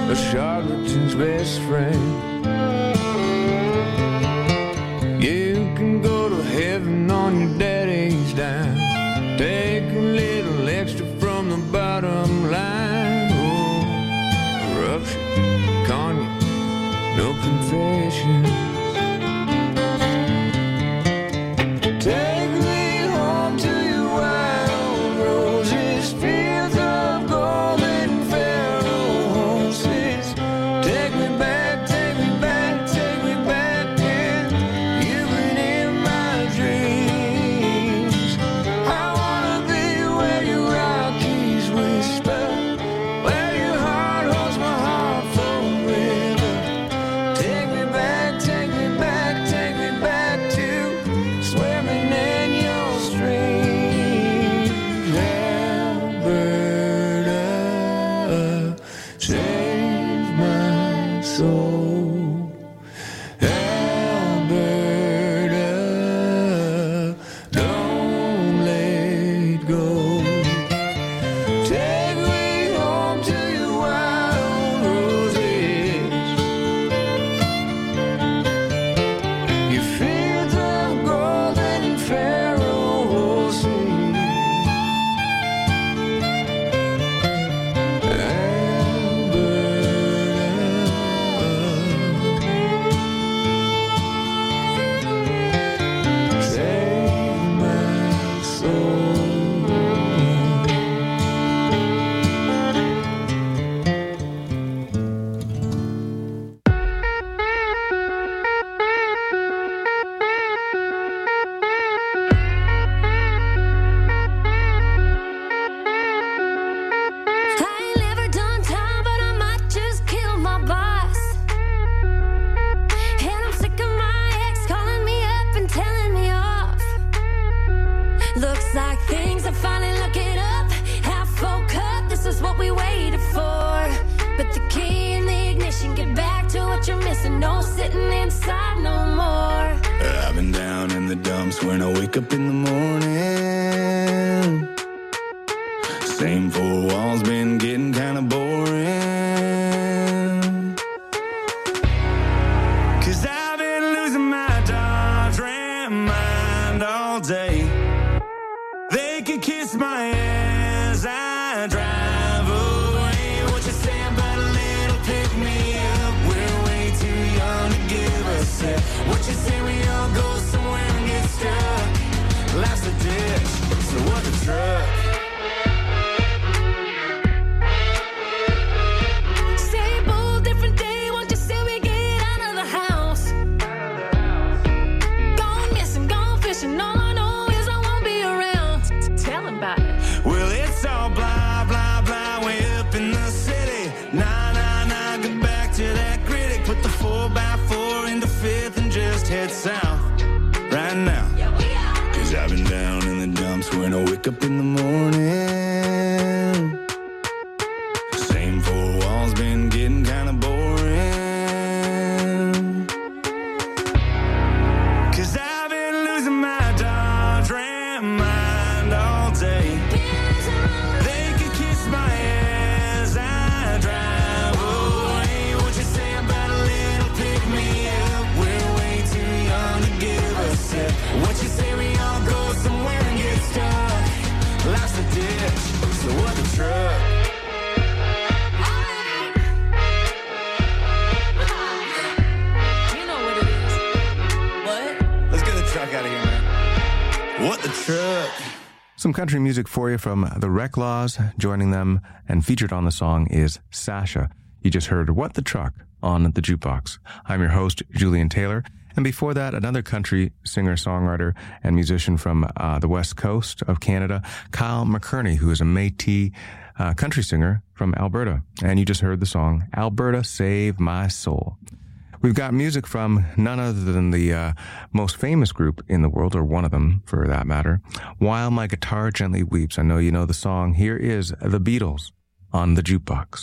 a charlatan's best friend. You can go to heaven on your daddy's dime. Take a little extra from the bottom line. Oh, corruption, cognac, no confession. Take me home to your wild roses, fields of gold and Pharaoh horses. Take me back, take me back, take me back, and you've been in my dreams. I wanna be where your Rockies whisper, where your heart holds my heart forever. Take me back, take me back, take me back to swimming in your stream. Alberta, save my soul. Alberta, don't let go. Take me home to your wild roses, your fields of gold and Pharaoh horses. Alberta, save my soul. I ain't never done time, but I might just kill my boss. And I'm sick of my ex calling me up and telling me off. Looks like things are finally looking up. Half full cup, this is what we waited for. But the key in the ignition, get back to what you're missing. No sitting inside no more. I've been down in the dumps when I wake up in the morning. Same four walls been getting kinda boring. 'Cause I've been losing my Dodge Ram mind all day. They could kiss my ass, I drive away. What you say about a little pick me up? We're way too young to give a sip. What you say we all go somewhere and get stuck? Life's a ditch, so what the truck? Same old, different day, won't you say we get out of the house? Gone missing, gone fishing, all I know is I won't be around. Tell him about it. Well, it's all blah, blah, blah, way up in the city. Nah, nah, nah, get back to that critic. Put the 4x4 into fifth and just head south right now. Yeah, we out. 'Cause I've been down in the dumps when I wake up in the morning. Same four walls been getting kinda boring. 'Cause I've been losing my Dodge Ram mind all day. They could kiss my ass, I drive away. What you say about a little pick me up? We're way too young to give a sip. What you say we all go somewhere and get stuck? Life's a ditch, so what the truck? You know what it is. What? Let's get the truck out of here, man. What the truck? Some country music for you from the Reclaws. Joining them and featured on the song is Sasha. You just heard What the Truck on the Jukebox. I'm your host, Julian Taylor. And before that, another country singer, songwriter, and musician from the west coast of Canada, Kyle McCurney, who is a Métis country singer from Alberta. And you just heard the song, Alberta, Save My Soul. We've got music from none other than the most famous group in the world, or one of them for that matter, While My Guitar Gently Weeps. I know you know the song. Here is the Beatles on the Jukebox.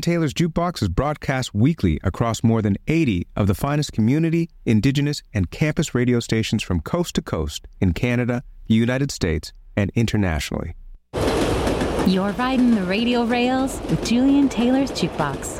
Taylor's Jukebox is broadcast weekly across more than 80 of the finest community, indigenous, and campus radio stations from coast to coast in Canada, the United States, and internationally. You're riding the radio rails with Julian Taylor's Jukebox.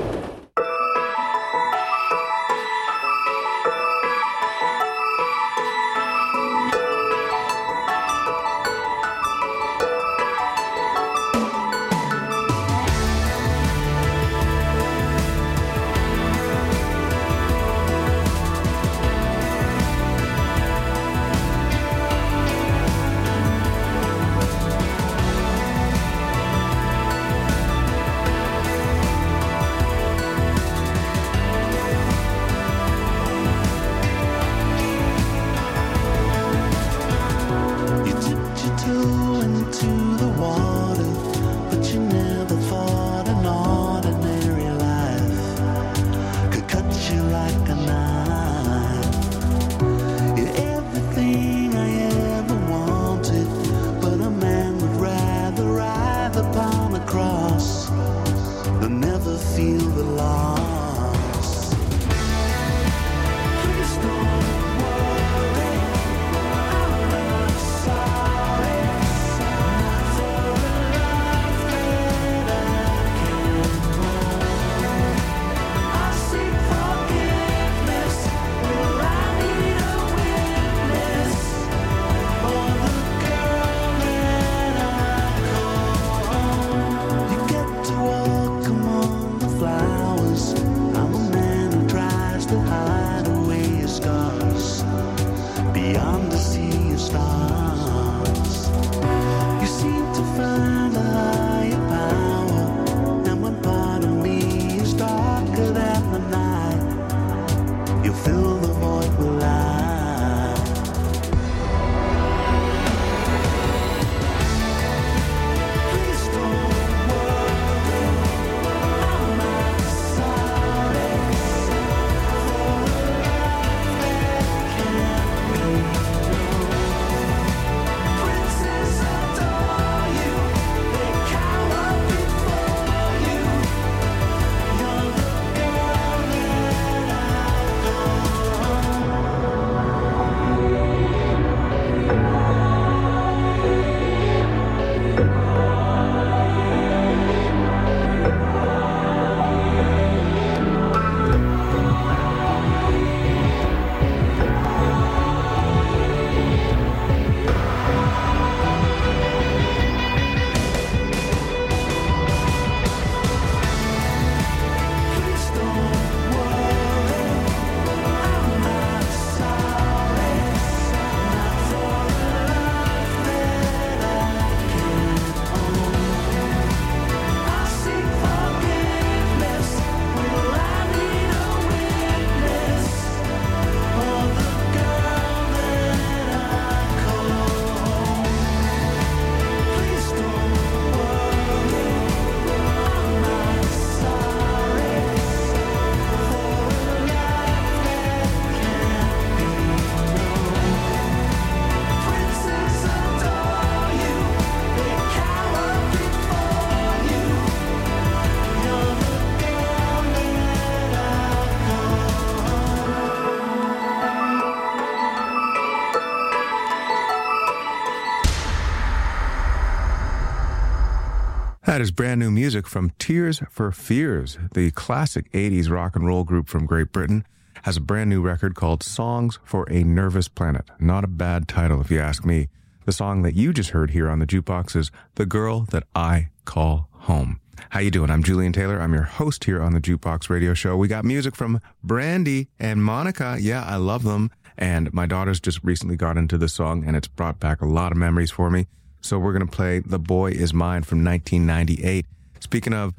That is brand new music from Tears for Fears. The classic 80s rock and roll group from Great Britain has a brand new record called Songs for a Nervous Planet. Not a bad title if you ask me. The song that you just heard here on the Jukebox is The Girl That I Call Home. How you doing? I'm Julian Taylor. I'm your host here on the Jukebox Radio Show. We got music from Brandy and Monica. Yeah, I love them. And my daughter's just recently got into the song, and it's brought back a lot of memories for me. So we're going to play The Boy Is Mine from 1998. Speaking of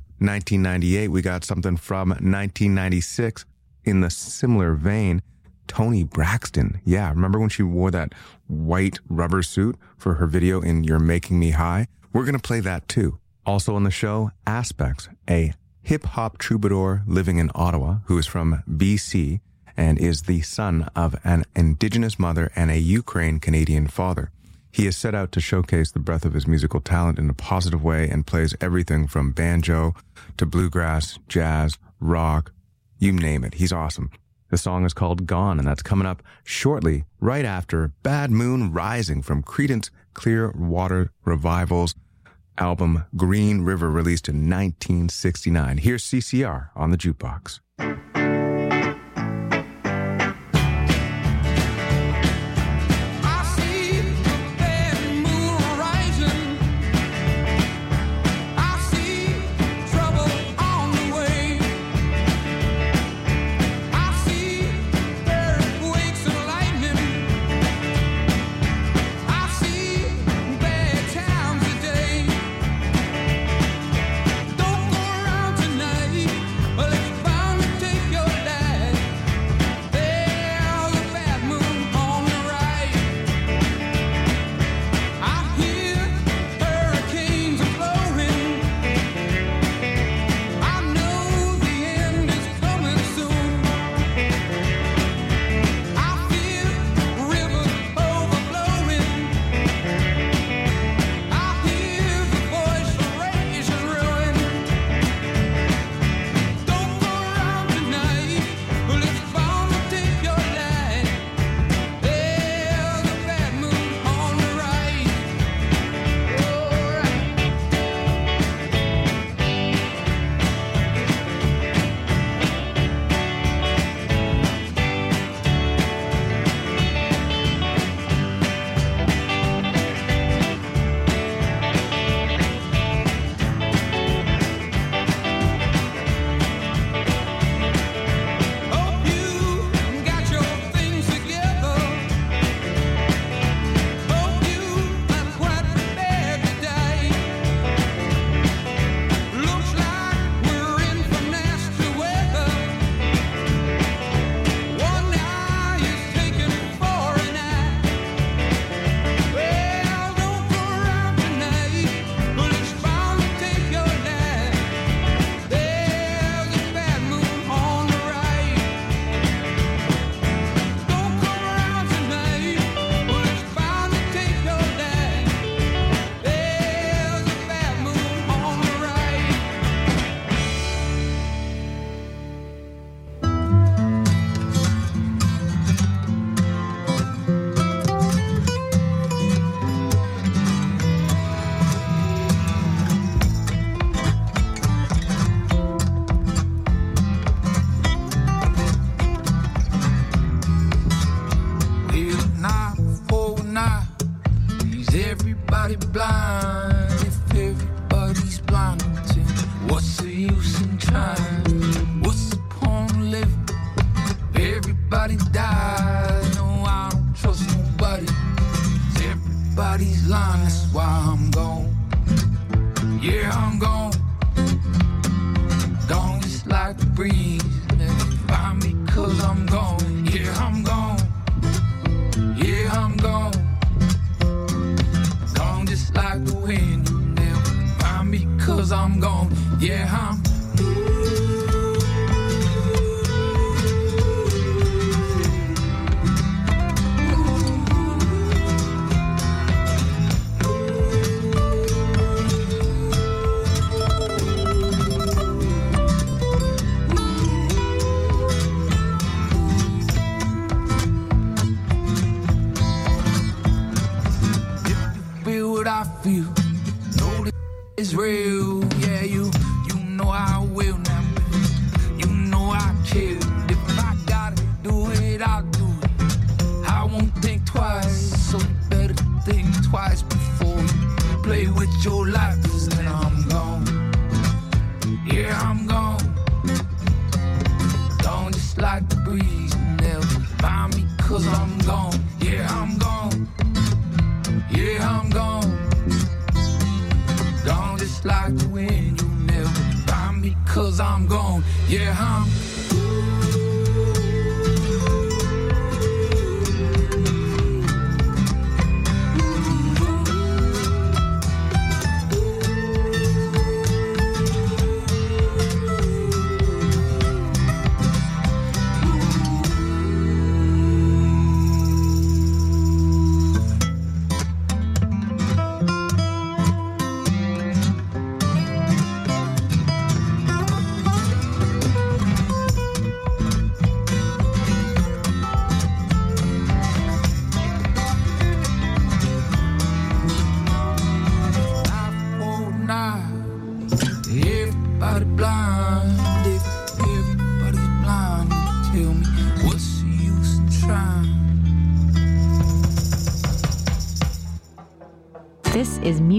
1998, we got something from 1996 in the similar vein. Toni Braxton. Yeah, remember when she wore that white rubber suit for her video in You're Making Me High? We're going to play that too. Also on the show, Aspects, a hip-hop troubadour living in Ottawa who is from BC and is the son of an Indigenous mother and a Ukraine-Canadian father. He has set out to showcase the breadth of his musical talent in a positive way and plays everything from banjo to bluegrass, jazz, rock, you name it. He's awesome. The song is called Gone, and that's coming up shortly, right after Bad Moon Rising from Creedence Clearwater Revival's album Green River, released in 1969. Here's CCR on the Jukebox.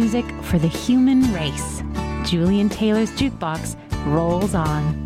music for the human race. Julian Taylor's Jukebox rolls on.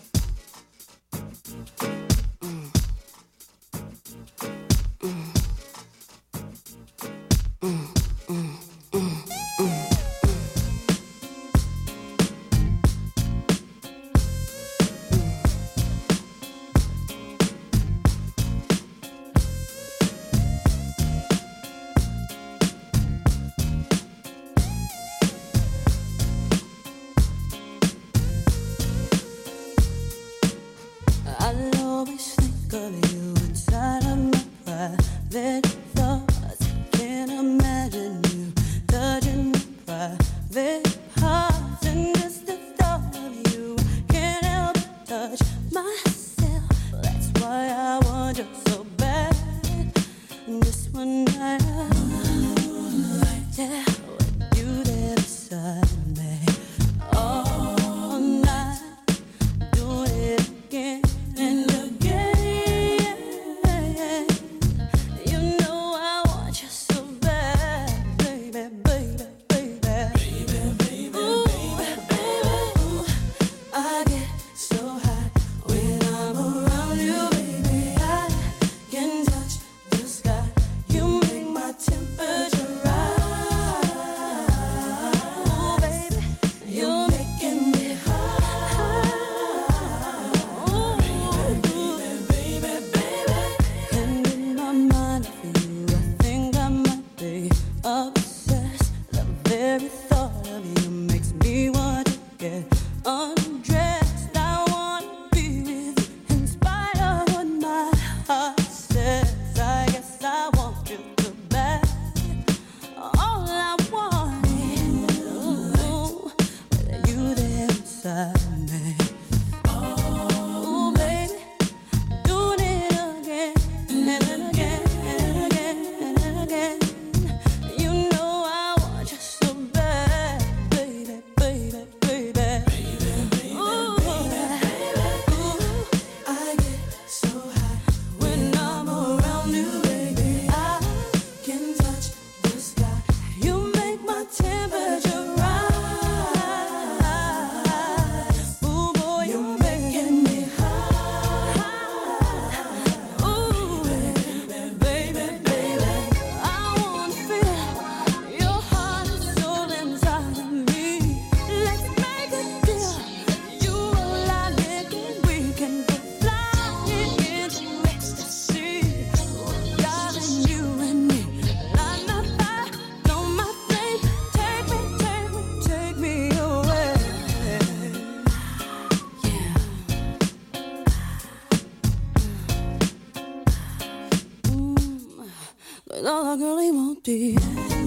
all a girlie won't be.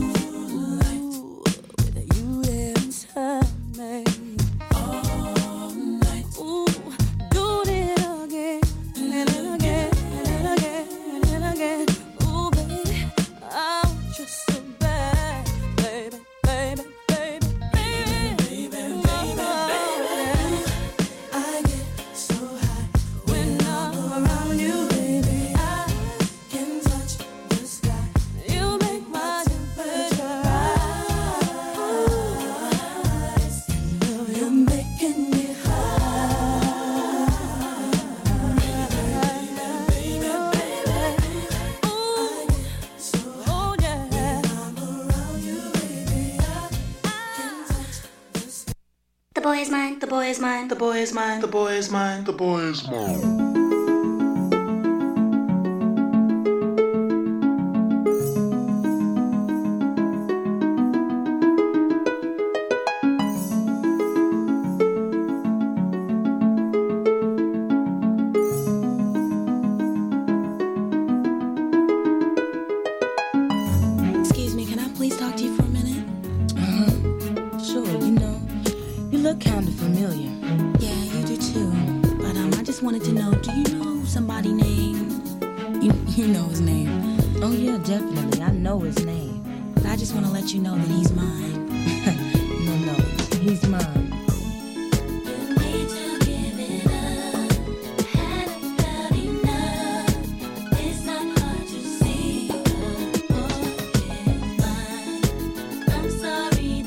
With you there inside me. All night. Ooh, doing it again and again and again and again. Ooh, baby, I want you so bad, baby, baby, baby, baby, baby, baby, baby. I get so high when I'm around you, baby. I can touch the sky. You make my temperature rise. You know you're making me high. Baby, baby, ooh, so oh yeah. When I'm around you, baby, I can touch the sky. The boy is mine, the boy is mine, The boy is mine. The boy is mine. The boy is mine. Excuse me, can I please talk to you for a minute? Sure, you look kind of familiar. Yeah, you do too. But I just wanted to know, do you know somebody named... You know his name. Oh yeah, definitely. I know his name. But I just want to let you know that he's mine. No, he's mine. I'm sorry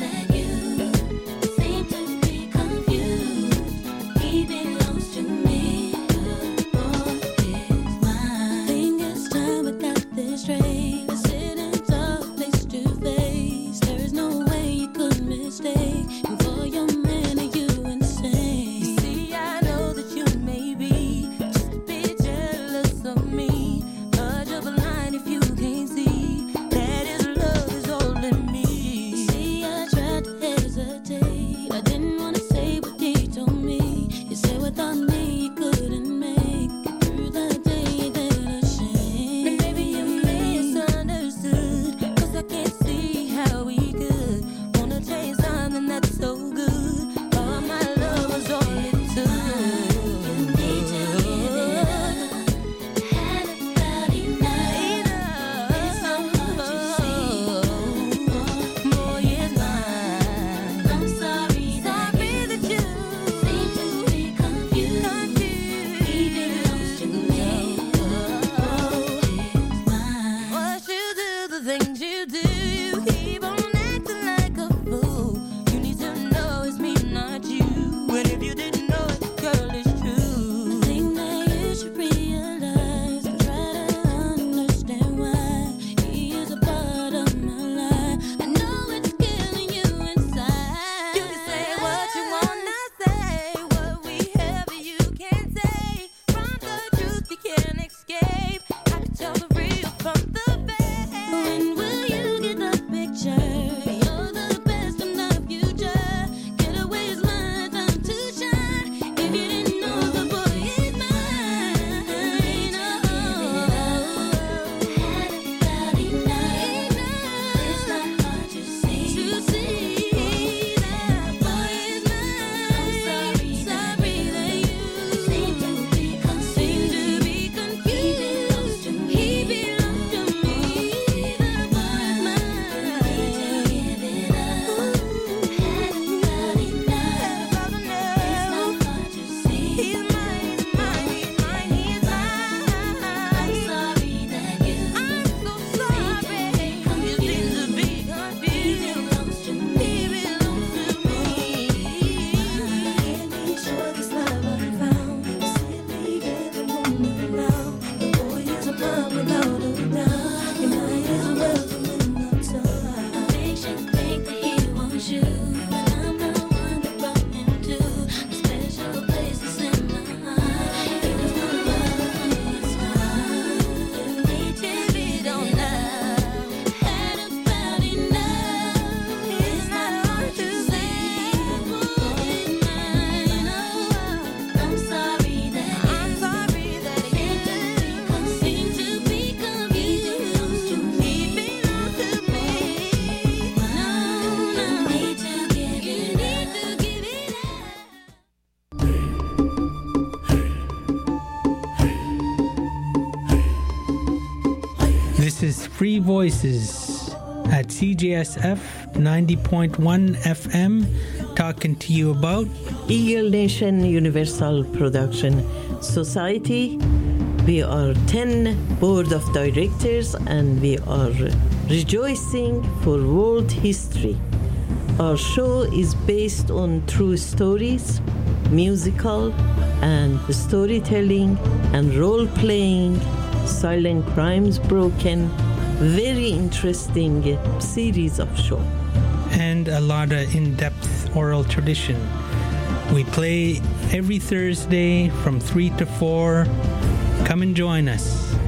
This is Free Voices at CJSF 90.1 FM, talking to you about Eagle Nation Universal Production Society. We are 10 board of directors and we are rejoicing for world history. Our show is based on true stories, musical and storytelling and role-playing, silent crimes broken, very interesting series of show. And a lot of in-depth oral tradition. We play every Thursday from 3 to 4. Come and join us.